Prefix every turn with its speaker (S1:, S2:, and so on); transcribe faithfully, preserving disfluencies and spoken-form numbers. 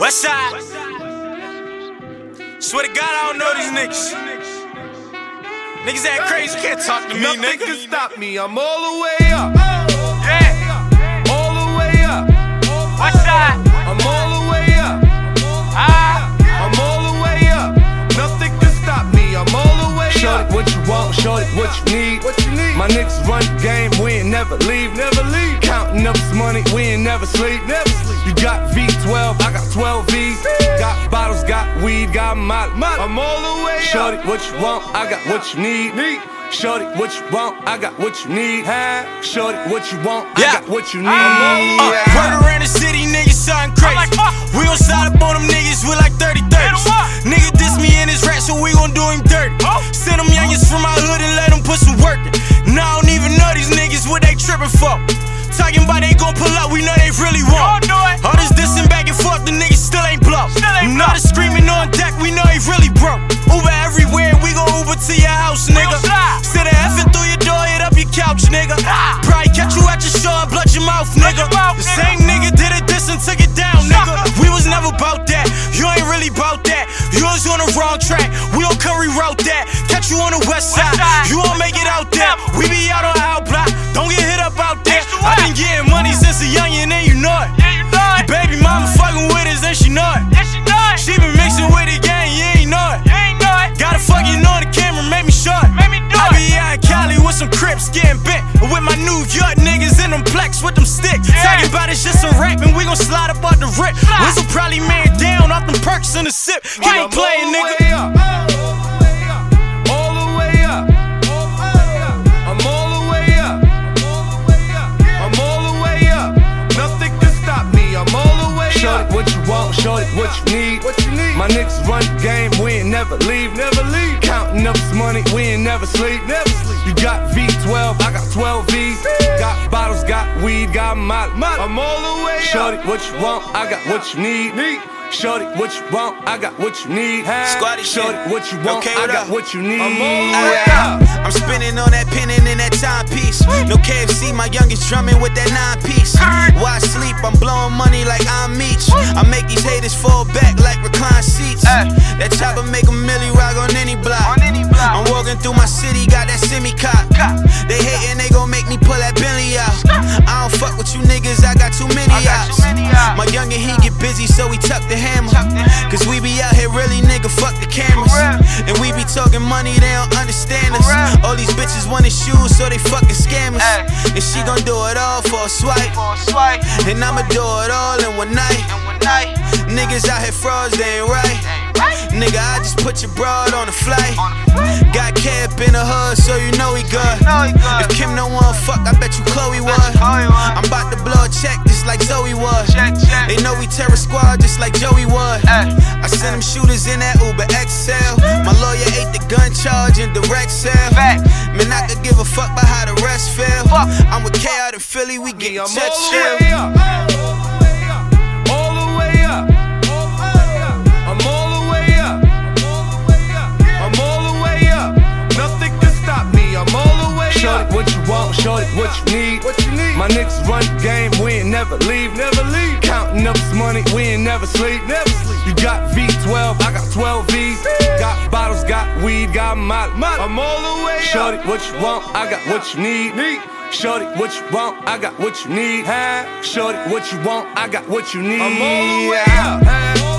S1: West side. Swear to God, I don't know these niggas. Niggas act crazy, can't talk to me,
S2: Nothing
S1: nigga.
S2: can stop me, I'm all the way up.
S1: Yeah.
S2: All the way up.
S1: West side.
S2: I'm all the way up.
S1: Ah.
S2: I'm all the way up. Nothing can stop me, I'm all the way up. Shorty, what you want, shorty, what you need. What you need? My niggas run the game, we ain't never leave, never leave. Counting up this money, we ain't never sleep, never sleep. You got V twelve, I got twelve V's. Got bottles, got weed, got molly. I'm all the way up. Shorty, what you want, I got what you need. need. Shorty, what you want, I got what you need. Huh? Shorty, what you want,
S1: Yeah.
S2: I got what you need.
S1: Uh,
S2: yeah.
S1: Run around the city, niggas something crazy. Like, we gon' slide up on them niggas with like thirty thirties. Nigga diss me in his rap, so we gon' do him dirty. Send them youngins from my hood and let them put some work in. Now I don't even know these niggas what they trippin' for. Talking about they gon' pull up, we know they really won't. All this dissing back and forth, the niggas still ain't blow. You know the screaming on deck, we know he really broke. Uber everywhere, we gon' Uber to your house, nigga. Sit a effing through your door, hit up your couch, nigga. Probably catch you at your show and blood your mouth, nigga. The same nigga did it this and took it down, nigga. We was never bout that, you ain't really bout that. You was on the wrong track, we don't come reroute that. Catch you on the west side, you won't make it out there. We be out on our block, don't get hit up out there. I been getting money since a youngin' and you know it. Your baby mama fucking with us and she know it. She been mixing with the gang, you ain't know it. Gotta fucking on the camera, make me short. I be out in Cali with some Crips getting bent. With my New York niggas in them plex with them sticks. Talking about it's just a rap and we gon' slide up out the rip. Whistle probably man down off them perks in the sip. Keep on playing, nigga.
S2: All the way up. I'm all the way up. I'm all the way up. Nothing can stop me, I'm all the way up. Shorty, what you want, shorty, what you need. What you need? My niggas run the game, we ain't never leave, never leave. Counting up this money, we ain't never sleep, never sleep. You got V twelve, I got twelve V's. Got bottles, got weed, got molly. I'm all the way up. Shorty, what you want, I got what you need. need. Shorty, what you want, I got what you need.
S1: Squatty
S2: Shorty,
S1: shit.
S2: what you want,
S1: Okay,
S2: I
S1: what
S2: got
S1: up?
S2: what you need.
S1: I'm all the way up. I'm spinning on that pennon and that timepiece. No K F C, my youngest drumming with that nine piece. While I sleep, I'm blowing money like I'm Meech. I make these haters fall back like reclined seats. That chopper make a milli rock on any block. I'm walking through my city, got that semi-cop. They hating, they gon' make me pull that Bentley out. I don't fuck with you niggas, I got too many outs. My youngin', he get busy, so he tuck the hammer. Cause we be out here really, nigga, fuck the cameras. And we be talking money, they don't understand us. All these bitches wanted shoes, so they fucking scammers. And she gon' do it all for a swipe. And I'ma do it all in one night. Niggas out here frauds, they ain't right. Nigga, I just put your broad on the flight. Got Cap in the hood, so you know he good. If Kim don't wanna fuck, I bet you Chloe would. I'm about to blow a check just like Zoe would. They know we terror squad just like Joey would. I send them shooters in that Uber X L. My lawyer ate the gun charge in direct sale. Man, I could give a fuck about how the rest feel. I'm with K out in Philly, we get
S2: I'm
S1: touch
S2: all the
S1: chill.
S2: way up. All the way up. I'm all the way up. I'm all the way up. Nothing can stop me, I'm all the way up. Shorty, what you want, shorty, what you need. What you need? My niggas run the game, we ain't never leave, never leave. Counting up this money, we ain't never sleep, never sleep. You got V twelve, I got twelve V's. Got bottles, got weed, got molly. I'm all the way up. Shorty, what you want, I got what you need. need. Shorty, what you want, I got what you need. Shorty, what you want, I got what you need. I'm all the way up.